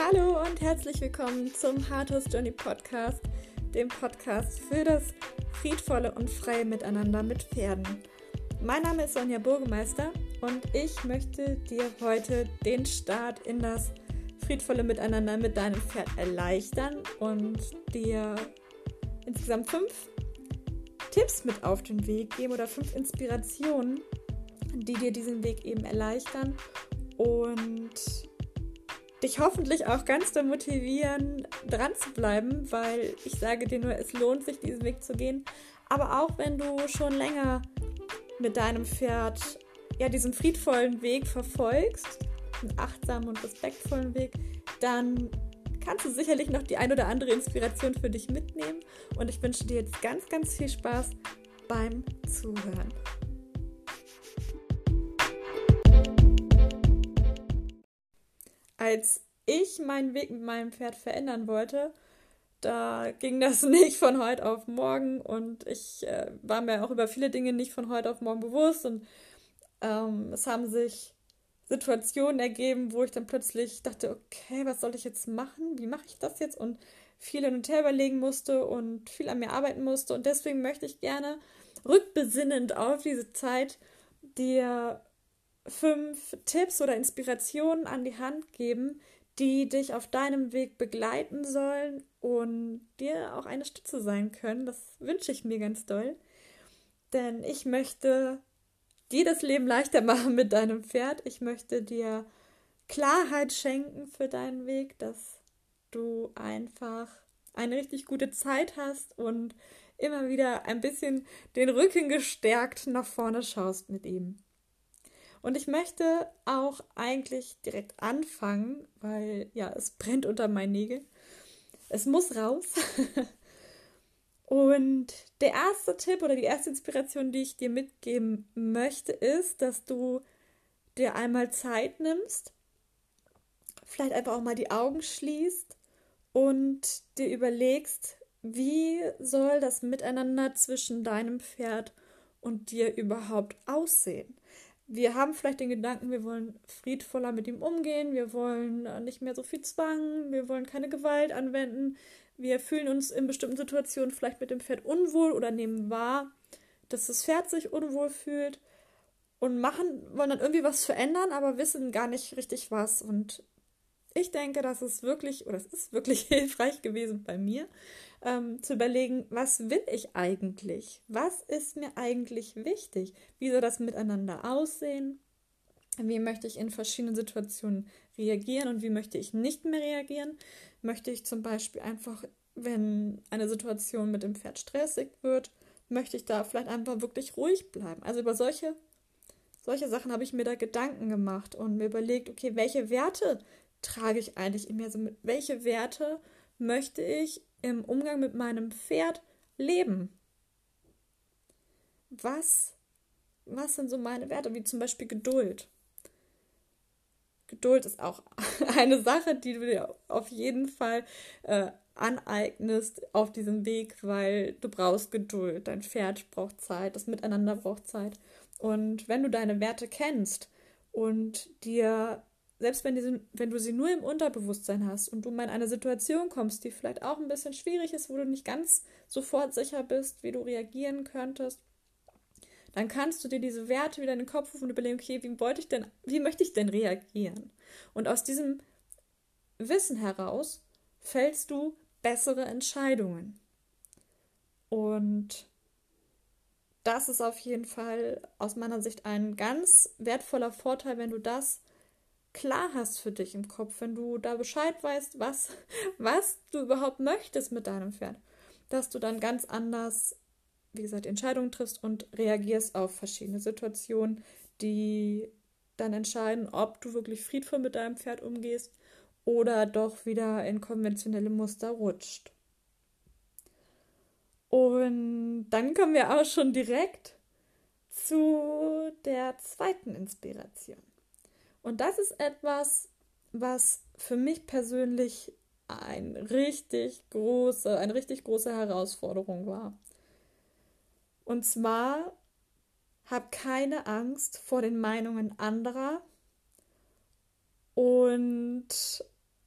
Hallo und herzlich willkommen zum Heart Horse Journey Podcast, dem Podcast für das friedvolle und freie Miteinander mit Pferden. Mein Name ist Sonja Burgemeister und ich möchte dir heute den Start in das friedvolle Miteinander mit deinem Pferd erleichtern und dir insgesamt 5 Tipps mit auf den Weg geben oder 5 Inspirationen, die dir diesen Weg eben erleichtern und dich hoffentlich auch ganz da motivieren, dran zu bleiben, weil ich sage dir nur, es lohnt sich, diesen Weg zu gehen. Aber auch wenn du schon länger mit deinem Pferd diesen friedvollen Weg verfolgst, einen achtsamen und respektvollen Weg, dann kannst du sicherlich noch die ein oder andere Inspiration für dich mitnehmen. Und ich wünsche dir jetzt ganz, ganz viel Spaß beim Zuhören. Als ich meinen Weg mit meinem Pferd verändern wollte, da ging das nicht von heute auf morgen und ich war mir auch über viele Dinge nicht von heute auf morgen bewusst und es haben sich Situationen ergeben, wo ich dann plötzlich dachte, okay, was soll ich jetzt machen? Wie mache ich das jetzt? Und viel hin und her überlegen musste und viel an mir arbeiten musste und deswegen möchte ich gerne rückbesinnend auf diese Zeit dir 5 Tipps oder Inspirationen an die Hand geben, die dich auf deinem Weg begleiten sollen und dir auch eine Stütze sein können. Das wünsche ich mir ganz doll, denn ich möchte dir das Leben leichter machen mit deinem Pferd. Ich möchte dir Klarheit schenken für deinen Weg, dass du einfach eine richtig gute Zeit hast und immer wieder ein bisschen den Rücken gestärkt nach vorne schaust mit ihm. Und ich möchte auch eigentlich direkt anfangen, weil es brennt unter meinen Nägeln. Es muss raus. Und der erste Tipp oder die erste Inspiration, die ich dir mitgeben möchte, ist, dass du dir einmal Zeit nimmst, vielleicht einfach auch mal die Augen schließt und dir überlegst, wie soll das Miteinander zwischen deinem Pferd und dir überhaupt aussehen. Wir haben vielleicht den Gedanken, wir wollen friedvoller mit ihm umgehen, wir wollen nicht mehr so viel Zwang, wir wollen keine Gewalt anwenden, wir fühlen uns in bestimmten Situationen vielleicht mit dem Pferd unwohl oder nehmen wahr, dass das Pferd sich unwohl fühlt und wollen dann irgendwie was verändern, aber wissen gar nicht richtig was. Und ich denke, es ist wirklich hilfreich gewesen bei mir, zu überlegen, was will ich eigentlich? Was ist mir eigentlich wichtig? Wie soll das miteinander aussehen? Wie möchte ich in verschiedenen Situationen reagieren und wie möchte ich nicht mehr reagieren? Möchte ich zum Beispiel einfach, wenn eine Situation mit dem Pferd stressig wird, möchte ich da vielleicht einfach wirklich ruhig bleiben? Also über solche Sachen habe ich mir da Gedanken gemacht und mir überlegt, okay, welche Werte trage ich eigentlich in mir? Also welche Werte möchte ich im Umgang mit meinem Pferd leben? Was sind so meine Werte, wie zum Beispiel Geduld? Geduld ist auch eine Sache, die du dir auf jeden Fall aneignest auf diesem Weg, weil du brauchst Geduld. Dein Pferd braucht Zeit, das Miteinander braucht Zeit. Und wenn du deine Werte kennst und dir selbst wenn du sie nur im Unterbewusstsein hast und du mal in eine Situation kommst, die vielleicht auch ein bisschen schwierig ist, wo du nicht ganz sofort sicher bist, wie du reagieren könntest, dann kannst du dir diese Werte wieder in den Kopf rufen und überlegen, okay, wie möchte ich denn reagieren? Und aus diesem Wissen heraus fällst du bessere Entscheidungen. Und das ist auf jeden Fall aus meiner Sicht ein ganz wertvoller Vorteil, wenn du das klar hast für dich im Kopf, wenn du da Bescheid weißt, was du überhaupt möchtest mit deinem Pferd, dass du dann ganz anders, wie gesagt, Entscheidungen triffst und reagierst auf verschiedene Situationen, die dann entscheiden, ob du wirklich friedvoll mit deinem Pferd umgehst oder doch wieder in konventionelle Muster rutscht. Und dann kommen wir auch schon direkt zu der zweiten Inspiration. Und das ist etwas, was für mich persönlich eine richtig große Herausforderung war. Und zwar, hab keine Angst vor den Meinungen anderer und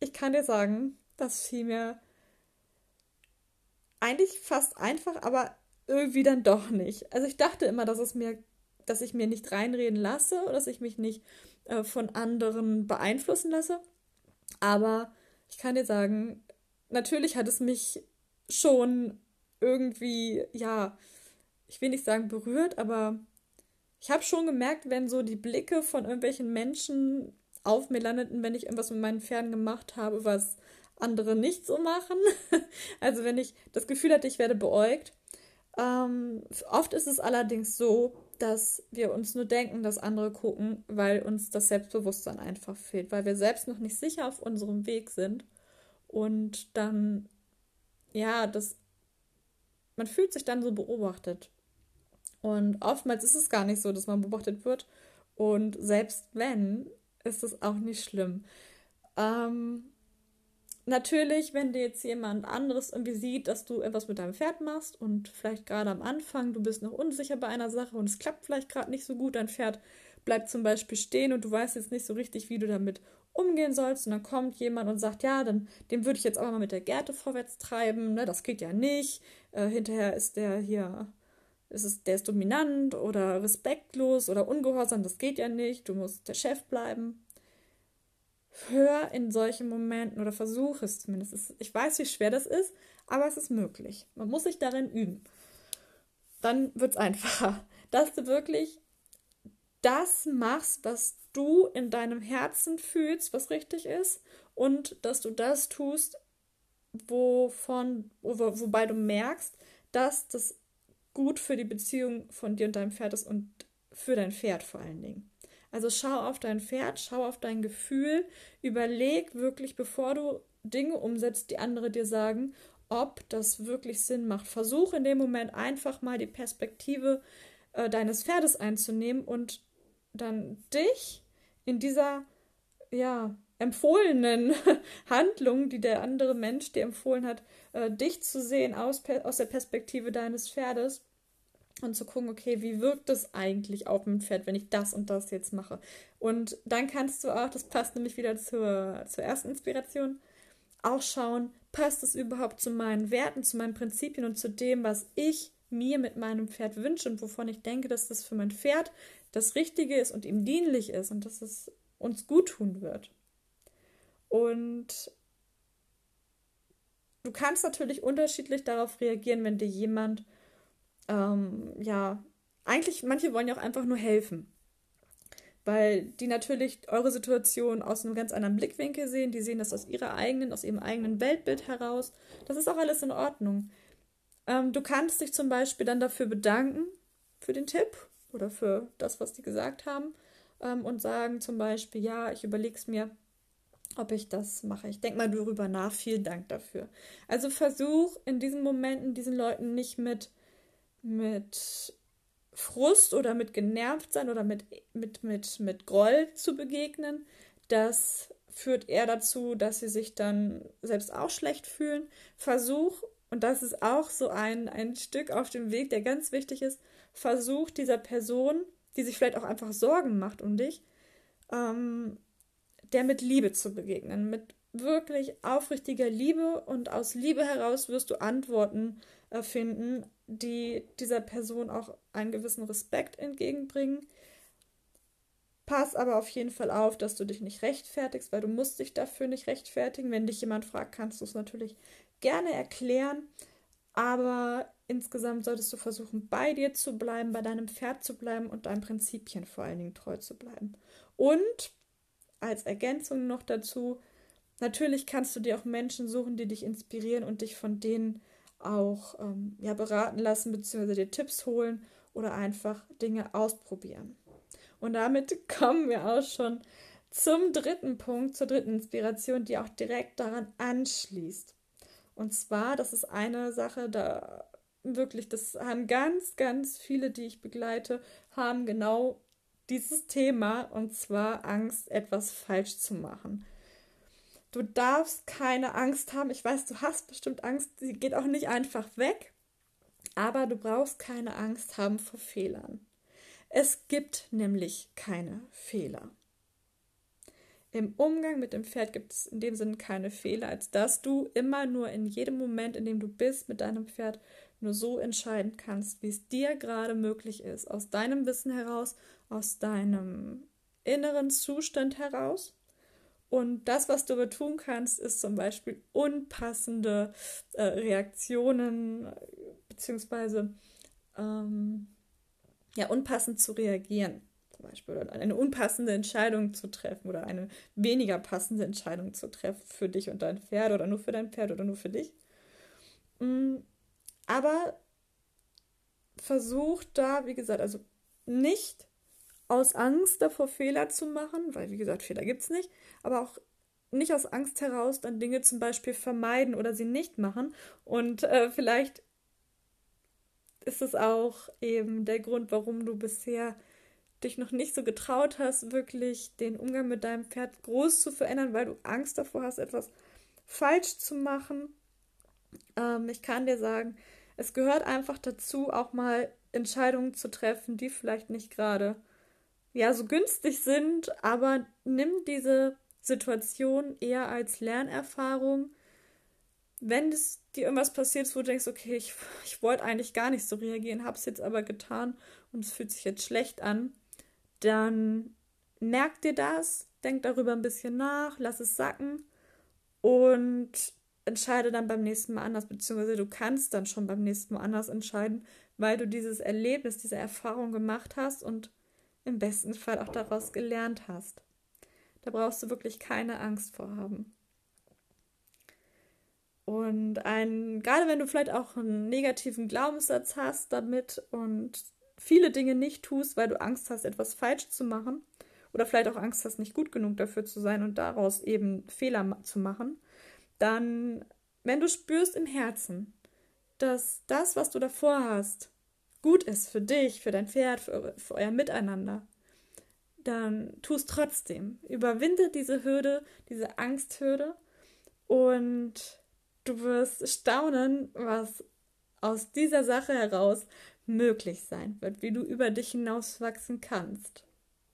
ich kann dir sagen, das fiel mir eigentlich fast einfach, aber irgendwie dann doch nicht. Also ich dachte immer, dass ich mir nicht reinreden lasse oder dass ich mich nicht von anderen beeinflussen lasse. Aber ich kann dir sagen, natürlich hat es mich schon irgendwie, ja, ich will nicht sagen berührt, aber ich habe schon gemerkt, wenn so die Blicke von irgendwelchen Menschen auf mir landeten, wenn ich irgendwas mit meinen Pferden gemacht habe, was andere nicht so machen. Also wenn ich das Gefühl hatte, ich werde beäugt. Oft ist es allerdings so, dass wir uns nur denken, dass andere gucken, weil uns das Selbstbewusstsein einfach fehlt, weil wir selbst noch nicht sicher auf unserem Weg sind. Und dann, ja, man fühlt sich dann so beobachtet. Und oftmals ist es gar nicht so, dass man beobachtet wird. Und selbst wenn, ist es auch nicht schlimm. Ähm, Natürlich, wenn dir jetzt jemand anderes irgendwie sieht, dass du etwas mit deinem Pferd machst und vielleicht gerade am Anfang, du bist noch unsicher bei einer Sache und es klappt vielleicht gerade nicht so gut, dein Pferd bleibt zum Beispiel stehen und du weißt jetzt nicht so richtig, wie du damit umgehen sollst und dann kommt jemand und sagt, ja, dann dem würde ich jetzt aber mal mit der Gerte vorwärts treiben, ne, das geht ja nicht. Hinterher ist der hier, der ist dominant oder respektlos oder ungehorsam, das geht ja nicht, du musst der Chef bleiben. Hör in solchen Momenten oder versuche es zumindest. Ich weiß, wie schwer das ist, aber es ist möglich. Man muss sich darin üben. Dann wird es einfacher. Dass du wirklich das machst, was du in deinem Herzen fühlst, was richtig ist, und dass du das tust, wobei du merkst, dass das gut für die Beziehung von dir und deinem Pferd ist und für dein Pferd vor allen Dingen. Also schau auf dein Pferd, schau auf dein Gefühl, überleg wirklich, bevor du Dinge umsetzt, die andere dir sagen, ob das wirklich Sinn macht. Versuch in dem Moment einfach mal die Perspektive deines Pferdes einzunehmen und dann dich in dieser, ja, empfohlenen Handlung, die der andere Mensch dir empfohlen hat, dich zu sehen aus der Perspektive deines Pferdes und zu gucken, okay, wie wirkt es eigentlich auf dem Pferd, wenn ich das und das jetzt mache. Und dann kannst du auch, das passt nämlich wieder zur ersten Inspiration, auch schauen, passt es überhaupt zu meinen Werten, zu meinen Prinzipien und zu dem, was ich mir mit meinem Pferd wünsche und wovon ich denke, dass das für mein Pferd das Richtige ist und ihm dienlich ist und dass es uns gut tun wird. Und du kannst natürlich unterschiedlich darauf reagieren, wenn dir jemand, ja, eigentlich, manche wollen ja auch einfach nur helfen, weil die natürlich eure Situation aus einem ganz anderen Blickwinkel sehen, die sehen das aus ihrem eigenen Weltbild heraus. Das ist auch alles in Ordnung. Du kannst dich zum Beispiel dann dafür bedanken, für den Tipp oder für das, was die gesagt haben, und sagen zum Beispiel, ja, ich überlege es mir, ob ich das mache. Ich denke mal darüber nach. Vielen Dank dafür. Also versuch in diesen Momenten diesen Leuten nicht mit Frust oder mit genervt sein oder mit Groll zu begegnen. Das führt eher dazu, dass sie sich dann selbst auch schlecht fühlen. Versuch, und das ist auch so ein Stück auf dem Weg, der ganz wichtig ist, versuch dieser Person, die sich vielleicht auch einfach Sorgen macht um dich, ähm, der mit Liebe zu begegnen, mit wirklich aufrichtiger Liebe und aus Liebe heraus wirst du Antworten finden, die dieser Person auch einen gewissen Respekt entgegenbringen. Pass aber auf jeden Fall auf, dass du dich nicht rechtfertigst, weil du musst dich dafür nicht rechtfertigen. Wenn dich jemand fragt, kannst du es natürlich gerne erklären, aber insgesamt solltest du versuchen, bei dir zu bleiben, bei deinem Pferd zu bleiben und deinen Prinzipien vor allen Dingen treu zu bleiben. Und als Ergänzung noch dazu, natürlich kannst du dir auch Menschen suchen, die dich inspirieren und dich von denen auch ja, beraten lassen, beziehungsweise dir Tipps holen oder einfach Dinge ausprobieren. Und damit kommen wir auch schon zum dritten Punkt, zur dritten Inspiration, die auch direkt daran anschließt. Und zwar, das ist eine Sache, da wirklich, das haben ganz, ganz viele, die ich begleite, haben genau dieses Thema, und zwar Angst, etwas falsch zu machen. Du darfst keine Angst haben. Ich weiß, du hast bestimmt Angst, sie geht auch nicht einfach weg, aber du brauchst keine Angst haben vor Fehlern. Es gibt nämlich keine Fehler. im Umgang mit dem Pferd gibt es in dem Sinne keine Fehler, als dass du immer nur in jedem Moment, in dem du bist mit deinem Pferd, nur so entscheiden kannst, wie es dir gerade möglich ist. Aus deinem Wissen heraus, aus deinem inneren Zustand heraus. Und das, was du aber tun kannst, ist zum Beispiel unpassende Reaktionen beziehungsweise unpassend zu reagieren. Zum Beispiel oder eine unpassende Entscheidung zu treffen oder eine weniger passende Entscheidung zu treffen für dich und dein Pferd oder nur für dein Pferd oder nur für dich. Aber versuch da, wie gesagt, also nicht aus Angst davor Fehler zu machen, weil wie gesagt, Fehler gibt es nicht, aber auch nicht aus Angst heraus dann Dinge zum Beispiel vermeiden oder sie nicht machen. Und vielleicht ist es auch eben der Grund, warum du bisher dich noch nicht so getraut hast, wirklich den Umgang mit deinem Pferd groß zu verändern, weil du Angst davor hast, etwas falsch zu machen. Ich kann dir sagen, es gehört einfach dazu, auch mal Entscheidungen zu treffen, die vielleicht nicht gerade so günstig sind, aber nimm diese Situation eher als Lernerfahrung. Wenn es dir irgendwas passiert ist, wo du denkst, okay, ich wollte eigentlich gar nicht so reagieren, habe es jetzt aber getan und es fühlt sich jetzt schlecht an, dann merk dir das, denk darüber ein bisschen nach, lass es sacken und entscheide dann beim nächsten Mal anders, beziehungsweise du kannst dann schon beim nächsten Mal anders entscheiden, weil du dieses Erlebnis, diese Erfahrung gemacht hast und im besten Fall auch daraus gelernt hast. Da brauchst du wirklich keine Angst vor haben. Und gerade wenn du vielleicht auch einen negativen Glaubenssatz hast damit und viele Dinge nicht tust, weil du Angst hast, etwas falsch zu machen oder vielleicht auch Angst hast, nicht gut genug dafür zu sein und daraus eben Fehler zu machen, dann, wenn du spürst im Herzen, dass das, was du davor hast, gut ist für dich, für dein Pferd, für euer Miteinander, dann tu es trotzdem. Überwinde diese Hürde, diese Angsthürde und du wirst staunen, was aus dieser Sache heraus möglich sein wird, wie du über dich hinauswachsen kannst.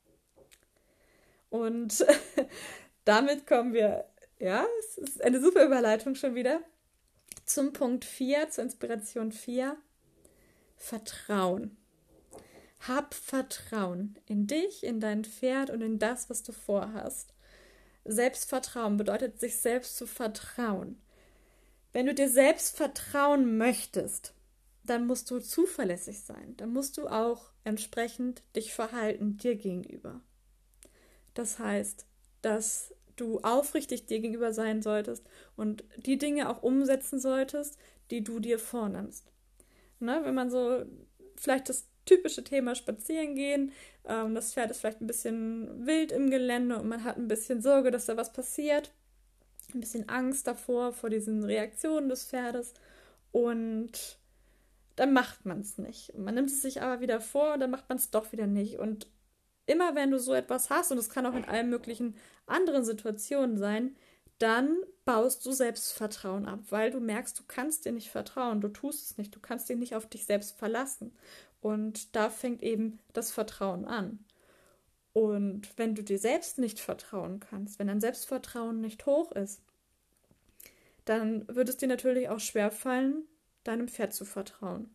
Und damit kommen wir, es ist eine super Überleitung schon wieder, zum Punkt 4, zur Inspiration 4, Vertrauen. Hab Vertrauen in dich, in dein Pferd und in das, was du vorhast. Selbstvertrauen bedeutet, sich selbst zu vertrauen. Wenn du dir selbst vertrauen möchtest, dann musst du zuverlässig sein. Dann musst du auch entsprechend dich verhalten dir gegenüber. Das heißt, dass du aufrichtig dir gegenüber sein solltest und die Dinge auch umsetzen solltest, die du dir vornimmst. Ne, wenn man so vielleicht das typische Thema spazieren gehen, das Pferd ist vielleicht ein bisschen wild im Gelände und man hat ein bisschen Sorge, dass da was passiert, ein bisschen Angst davor, vor diesen Reaktionen des Pferdes und dann macht man es nicht. Man nimmt es sich aber wieder vor und dann macht man es doch wieder nicht. Und immer wenn du so etwas hast, und es kann auch in allen möglichen anderen Situationen sein, dann baust du Selbstvertrauen ab, weil du merkst, du kannst dir nicht vertrauen, du tust es nicht, du kannst dich nicht auf dich selbst verlassen. Und da fängt eben das Vertrauen an. Und wenn du dir selbst nicht vertrauen kannst, wenn dein Selbstvertrauen nicht hoch ist, dann wird es dir natürlich auch schwerfallen, deinem Pferd zu vertrauen.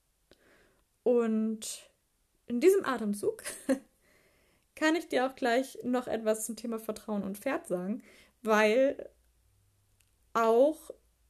Und in diesem Atemzug kann ich dir auch gleich noch etwas zum Thema Vertrauen und Pferd sagen, weil auch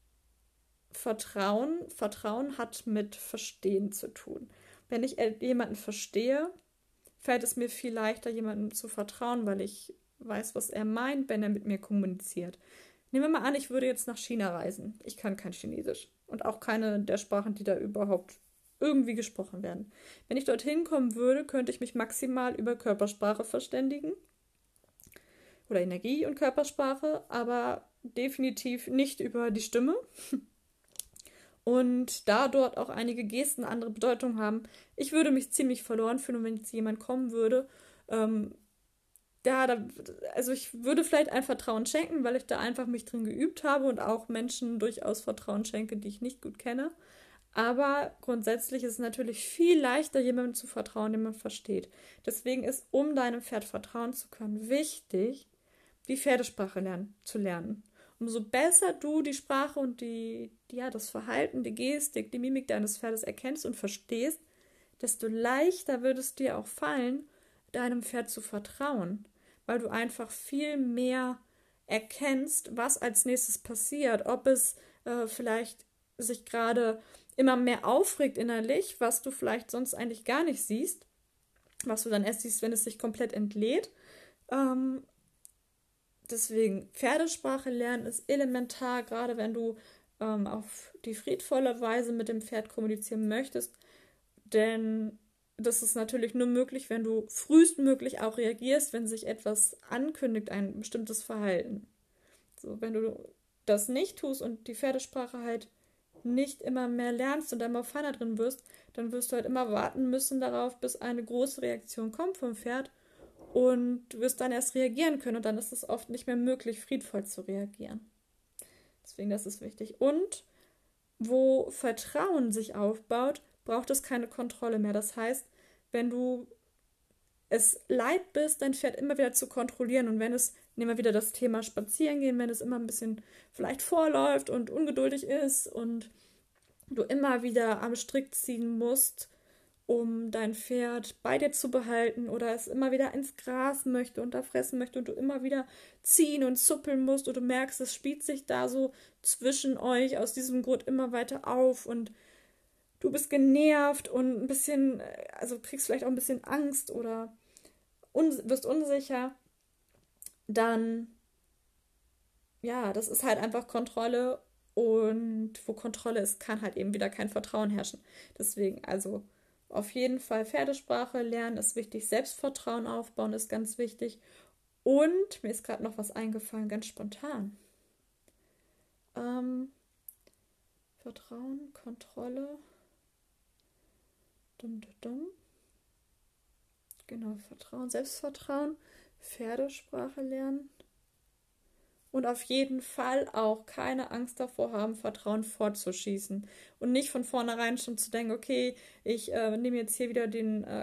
Vertrauen hat mit Verstehen zu tun. Wenn ich jemanden verstehe, fällt es mir viel leichter, jemandem zu vertrauen, weil ich weiß, was er meint, wenn er mit mir kommuniziert. Nehmen wir mal an, ich würde jetzt nach China reisen. Ich kann kein Chinesisch und auch keine der Sprachen, die da überhaupt irgendwie gesprochen werden. Wenn ich dorthin kommen würde, könnte ich mich maximal über Körpersprache verständigen oder Energie und Körpersprache, aber definitiv nicht über die Stimme. Und da dort auch einige Gesten andere Bedeutung haben, ich würde mich ziemlich verloren fühlen, und wenn jetzt jemand kommen würde, also ich würde vielleicht ein Vertrauen schenken, weil ich da einfach mich drin geübt habe und auch Menschen durchaus Vertrauen schenke, die ich nicht gut kenne. Aber grundsätzlich ist es natürlich viel leichter, jemandem zu vertrauen, den man versteht. Deswegen ist, um deinem Pferd vertrauen zu können, wichtig, die Pferdesprache zu lernen. Umso besser du die Sprache und das Verhalten, die Gestik, die Mimik deines Pferdes erkennst und verstehst, desto leichter wird es dir auch fallen, deinem Pferd zu vertrauen, weil du einfach viel mehr erkennst, was als nächstes passiert, ob es vielleicht sich gerade immer mehr aufregt innerlich, was du vielleicht sonst eigentlich gar nicht siehst, was du dann erst siehst, wenn es sich komplett entlädt. Deswegen Pferdesprache lernen ist elementar, gerade wenn du auf die friedvolle Weise mit dem Pferd kommunizieren möchtest, denn das ist natürlich nur möglich, wenn du frühestmöglich auch reagierst, wenn sich etwas ankündigt, ein bestimmtes Verhalten. So, wenn du das nicht tust und die Pferdesprache halt nicht immer mehr lernst und da immer feiner drin wirst, dann wirst du halt immer warten müssen darauf, bis eine große Reaktion kommt vom Pferd und du wirst dann erst reagieren können und dann ist es oft nicht mehr möglich, friedvoll zu reagieren. Deswegen, das ist wichtig. Und wo Vertrauen sich aufbaut, braucht es keine Kontrolle mehr. Das heißt, wenn du es leid bist, dein Pferd immer wieder zu kontrollieren und wenn es, nehmen wir wieder das Thema Spazierengehen, wenn es immer ein bisschen vielleicht vorläuft und ungeduldig ist und du immer wieder am Strick ziehen musst, um dein Pferd bei dir zu behalten oder es immer wieder ins Gras möchte und da fressen möchte und du immer wieder ziehen und zuppeln musst und du merkst, es spielt sich da so zwischen euch aus diesem Grund immer weiter auf und du bist genervt und ein bisschen, also kriegst vielleicht auch ein bisschen Angst oder wirst unsicher, dann, ja, das ist halt einfach Kontrolle und wo Kontrolle ist, kann halt eben wieder kein Vertrauen herrschen. Deswegen, also auf jeden Fall Pferdesprache lernen ist wichtig, Selbstvertrauen aufbauen ist ganz wichtig und mir ist gerade noch was eingefallen, ganz spontan. Vertrauen, Kontrolle, dum, dum, dum. Genau, Vertrauen, Selbstvertrauen, Pferdesprache lernen und auf jeden Fall auch keine Angst davor haben, Vertrauen fortzuschießen und nicht von vornherein schon zu denken, okay, ich nehme jetzt hier wieder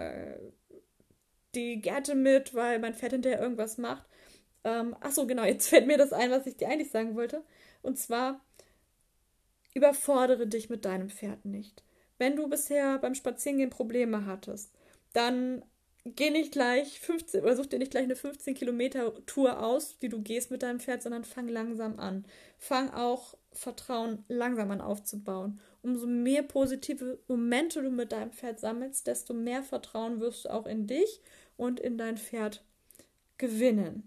die Gerte mit, weil mein Pferd hinterher irgendwas macht. Achso, genau, jetzt fällt mir das ein, was ich dir eigentlich sagen wollte. Und zwar, überfordere dich mit deinem Pferd nicht. Wenn du bisher beim Spazierengehen Probleme hattest, dann geh nicht gleich 15 oder such dir nicht gleich eine 15 Kilometer Tour aus, die du gehst mit deinem Pferd, sondern fang langsam an. Fang auch Vertrauen langsam an aufzubauen. Umso mehr positive Momente du mit deinem Pferd sammelst, desto mehr Vertrauen wirst du auch in dich und in dein Pferd gewinnen.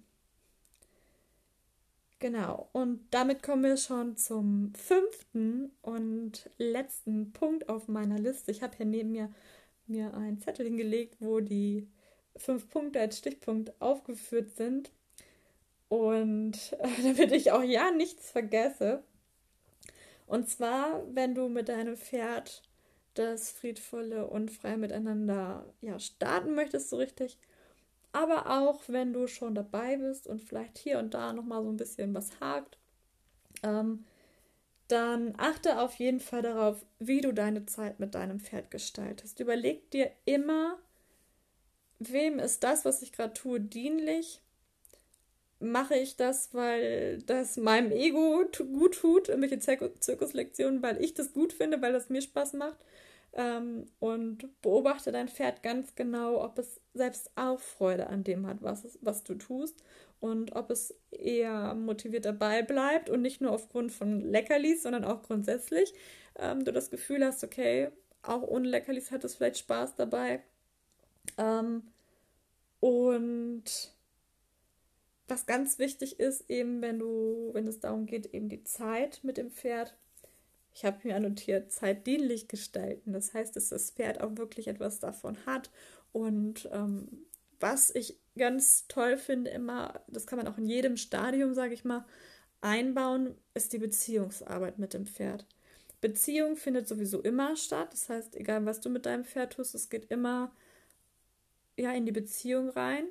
Genau, und damit kommen wir schon zum 5. und letzten Punkt auf meiner Liste. Ich habe hier neben mir einen Zettel hingelegt, wo die 5 Punkte als Stichpunkt aufgeführt sind. Und damit ich auch ja nichts vergesse. Und zwar, wenn du mit deinem Pferd das friedvolle und freie Miteinander starten möchtest, so richtig. Aber auch, wenn du schon dabei bist und vielleicht hier und da nochmal so ein bisschen was hakt, dann achte auf jeden Fall darauf, wie du deine Zeit mit deinem Pferd gestaltest. Überleg dir immer, wem ist das, was ich gerade tue, dienlich? Mache ich das, weil das meinem Ego gut tut, irgendwelche Zirkuslektionen, weil ich das gut finde, weil das mir Spaß macht? Und beobachte dein Pferd ganz genau, ob es selbst auch Freude an dem hat, was du tust und ob es eher motiviert dabei bleibt und nicht nur aufgrund von Leckerlis, sondern auch grundsätzlich du das Gefühl hast, okay, auch ohne Leckerlis hat es vielleicht Spaß dabei. Und was ganz wichtig ist, eben wenn es darum geht, eben die Zeit mit dem Pferd. Ich habe mir annotiert, zeitdienlich gestalten. Das heißt, dass das Pferd auch wirklich etwas davon hat. Und was ich ganz toll finde, immer, das kann man auch in jedem Stadium, sage ich mal, einbauen, ist die Beziehungsarbeit mit dem Pferd. Beziehung findet sowieso immer statt. Das heißt, egal was du mit deinem Pferd tust, es geht immer in die Beziehung rein.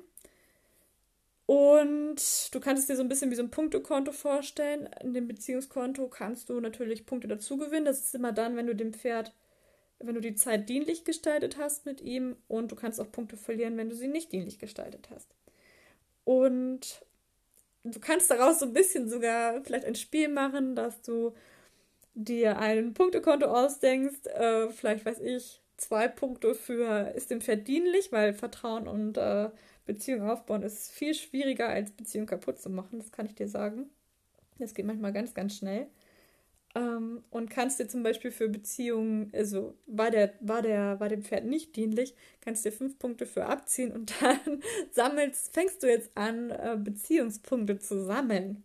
Und du kannst es dir so ein bisschen wie so ein Punktekonto vorstellen. In dem Beziehungskonto kannst du natürlich Punkte dazu gewinnen. Das ist immer dann, wenn du die Zeit dienlich gestaltet hast mit ihm und du kannst auch Punkte verlieren, wenn du sie nicht dienlich gestaltet hast. Und du kannst daraus so ein bisschen sogar vielleicht ein Spiel machen, dass du dir ein Punktekonto ausdenkst, vielleicht weiß ich, 2 Punkte für ist dem Pferd dienlich, weil Vertrauen und Beziehung aufbauen ist viel schwieriger als Beziehung kaputt zu machen, das kann ich dir sagen. Das geht manchmal ganz, ganz schnell. Und kannst dir zum Beispiel für Beziehungen, also war dem Pferd nicht dienlich, kannst dir 5 Punkte für abziehen und dann fängst du jetzt an, Beziehungspunkte zu sammeln.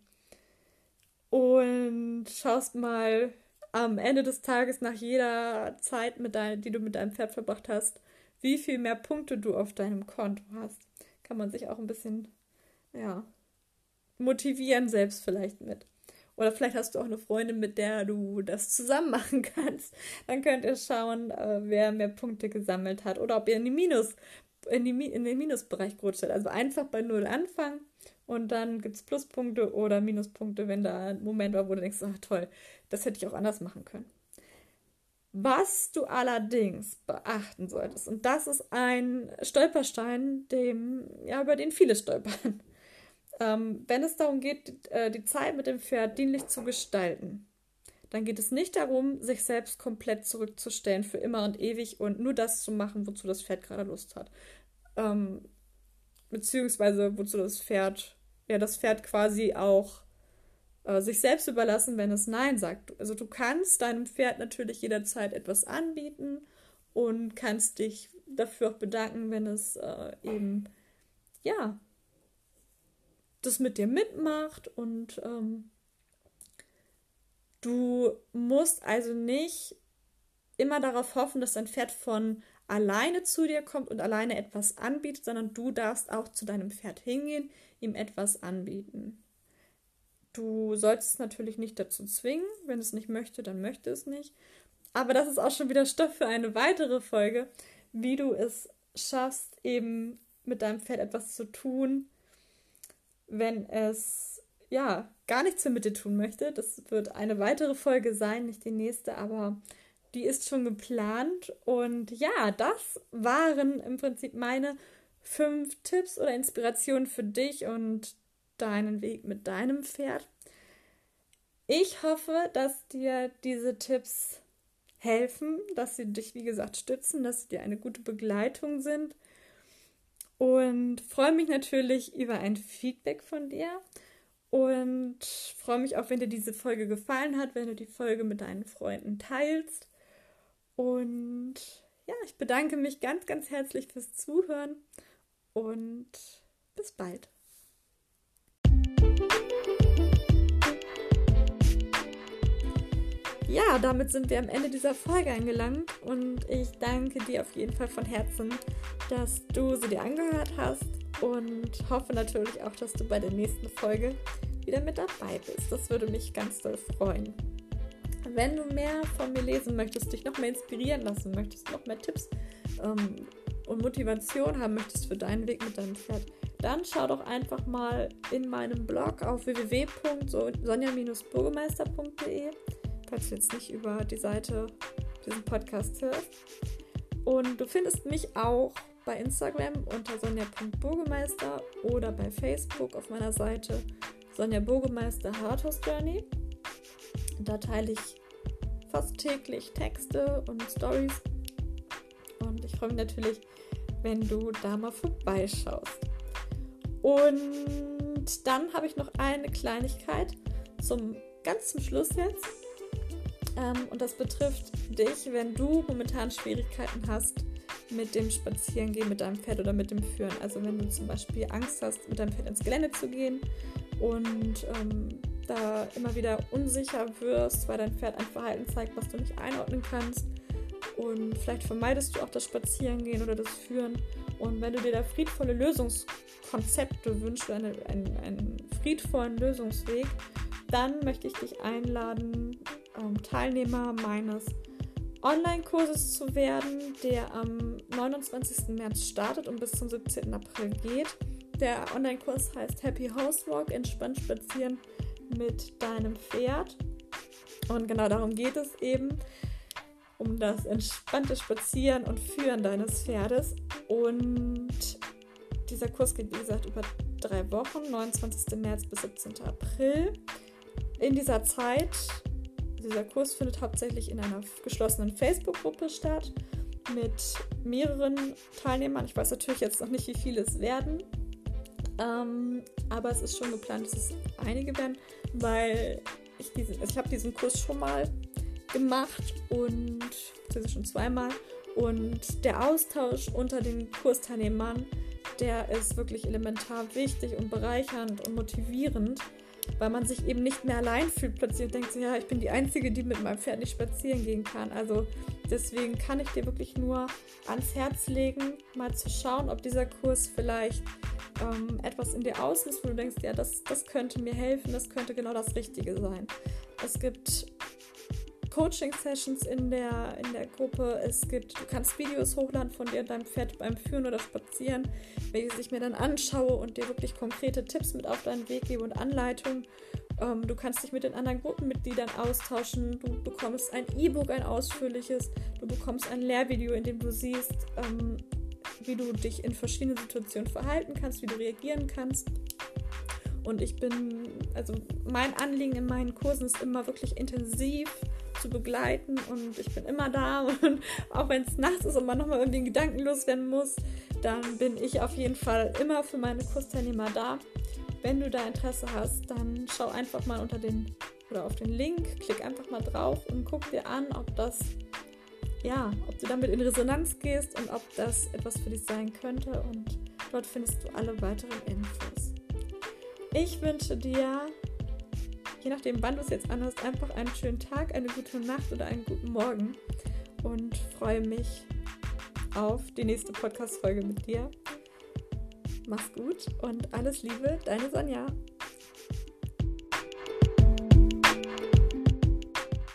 Und schaust mal am Ende des Tages nach jeder Zeit, die du mit deinem Pferd verbracht hast, wie viel mehr Punkte du auf deinem Konto hast. Kann man sich auch ein bisschen, ja, motivieren selbst vielleicht mit. Oder vielleicht hast du auch eine Freundin, mit der du das zusammen machen kannst. Dann könnt ihr schauen, wer mehr Punkte gesammelt hat. Oder ob ihr in den Minusbereich gerutscht seid. Also einfach bei 0 anfangen und dann gibt es Pluspunkte oder Minuspunkte, wenn da ein Moment war, wo du denkst, ach toll, das hätte ich auch anders machen können. Was du allerdings beachten solltest, und das ist ein Stolperstein, über den viele stolpern. Wenn es darum geht, die Zeit mit dem Pferd dienlich zu gestalten, dann geht es nicht darum, sich selbst komplett zurückzustellen für immer und ewig und nur das zu machen, wozu das Pferd gerade Lust hat. Beziehungsweise wozu das Pferd quasi auch sich selbst überlassen, wenn es Nein sagt. Also du kannst deinem Pferd natürlich jederzeit etwas anbieten und kannst dich dafür auch bedanken, wenn es das mit dir mitmacht und du musst also nicht immer darauf hoffen, dass dein Pferd von alleine zu dir kommt und alleine etwas anbietet, sondern du darfst auch zu deinem Pferd hingehen, ihm etwas anbieten. Du sollst es natürlich nicht dazu zwingen, wenn es nicht möchte, dann möchte es nicht. Aber das ist auch schon wieder Stoff für eine weitere Folge, wie du es schaffst, eben mit deinem Pferd etwas zu tun, wenn es gar nichts mehr mit dir tun möchte. Das wird eine weitere Folge sein, nicht die nächste, aber die ist schon geplant. Und ja, das waren im Prinzip meine 5 Tipps oder Inspirationen für dich und deinen Weg mit deinem Pferd. Ich hoffe, dass dir diese Tipps helfen, dass sie dich, wie gesagt, stützen, dass sie dir eine gute Begleitung sind. Und freue mich natürlich über ein Feedback von dir und freue mich auch, wenn dir diese Folge gefallen hat, wenn du die Folge mit deinen Freunden teilst. Und ja, ich bedanke mich ganz, ganz herzlich fürs Zuhören und bis bald. Ja, damit sind wir am Ende dieser Folge angelangt und ich danke dir auf jeden Fall von Herzen, dass du sie dir angehört hast und hoffe natürlich auch, dass du bei der nächsten Folge wieder mit dabei bist. Das würde mich ganz doll freuen. Wenn du mehr von mir lesen möchtest, dich noch mehr inspirieren lassen möchtest, noch mehr Tipps und Motivation haben möchtest für deinen Weg mit deinem Pferd, dann schau doch einfach mal in meinem Blog auf www.sonja-burgemeister.de, falls du jetzt nicht über die Seite diesen Podcast hörst. Und du findest mich auch bei Instagram unter sonja.burgemeister oder bei Facebook auf meiner Seite Sonja Burgemeister Hardhorse Journey. Da teile ich fast täglich Texte und Stories. Und ich freue mich natürlich, wenn du da mal vorbeischaust. Und dann habe ich noch eine Kleinigkeit ganz zum Schluss jetzt. Und das betrifft dich, wenn du momentan Schwierigkeiten hast mit dem Spazierengehen mit deinem Pferd oder mit dem Führen. Also wenn du zum Beispiel Angst hast, mit deinem Pferd ins Gelände zu gehen und da immer wieder unsicher wirst, weil dein Pferd ein Verhalten zeigt, was du nicht einordnen kannst. Und vielleicht vermeidest du auch das Spazierengehen oder das Führen. Und wenn du dir da friedvolle Lösungskonzepte wünschst, einen friedvollen Lösungsweg, dann möchte ich dich einladen, Teilnehmer meines Online-Kurses zu werden, der am 29. März startet und bis zum 17. April geht. Der Online-Kurs heißt Happy Housewalk, entspannt spazieren mit deinem Pferd. Und genau darum geht es eben, um das entspannte Spazieren und Führen deines Pferdes. Und dieser Kurs geht, wie gesagt, über 3 Wochen, 29. März bis 17. April. In dieser Zeit, dieser Kurs findet hauptsächlich in einer geschlossenen Facebook-Gruppe statt mit mehreren Teilnehmern. Ich weiß natürlich jetzt noch nicht, wie viele es werden, aber es ist schon geplant, dass es einige werden, weil ich habe diesen Kurs schon mal gemacht und schon zweimal, und der Austausch unter den Kursteilnehmern, der ist wirklich elementar wichtig und bereichernd und motivierend, weil man sich eben nicht mehr allein fühlt plötzlich und denkt so, ja, ich bin die Einzige, die mit meinem Pferd nicht spazieren gehen kann. Also deswegen kann ich dir wirklich nur ans Herz legen, mal zu schauen, ob dieser Kurs vielleicht etwas in dir auslöst, wo du denkst, ja, das könnte mir helfen, das könnte genau das Richtige sein. Es gibt Coaching-Sessions in der Gruppe, du kannst Videos hochladen von dir und deinem Pferd beim Führen oder Spazieren, welche ich mir dann anschaue und dir wirklich konkrete Tipps mit auf deinen Weg gebe und Anleitungen. Du kannst dich mit den anderen Gruppenmitgliedern austauschen, du bekommst ein E-Book, ein ausführliches, du bekommst ein Lehrvideo, in dem du siehst, wie du dich in verschiedenen Situationen verhalten kannst, wie du reagieren kannst. Und mein Anliegen in meinen Kursen ist immer wirklich intensiv zu begleiten, und ich bin immer da, und auch wenn es nachts ist und man nochmal irgendwie gedankenlos werden muss, dann bin ich auf jeden Fall immer für meine Kursteilnehmer da. Wenn du da Interesse hast, dann schau einfach mal auf den Link, klick einfach mal drauf und guck dir an, ob du damit in Resonanz gehst und ob das etwas für dich sein könnte, und dort findest du alle weiteren Infos. Ich wünsche dir, je nachdem, wann du es jetzt anhörst, einfach einen schönen Tag, eine gute Nacht oder einen guten Morgen, und freue mich auf die nächste Podcast-Folge mit dir. Mach's gut und alles Liebe, deine Sonja.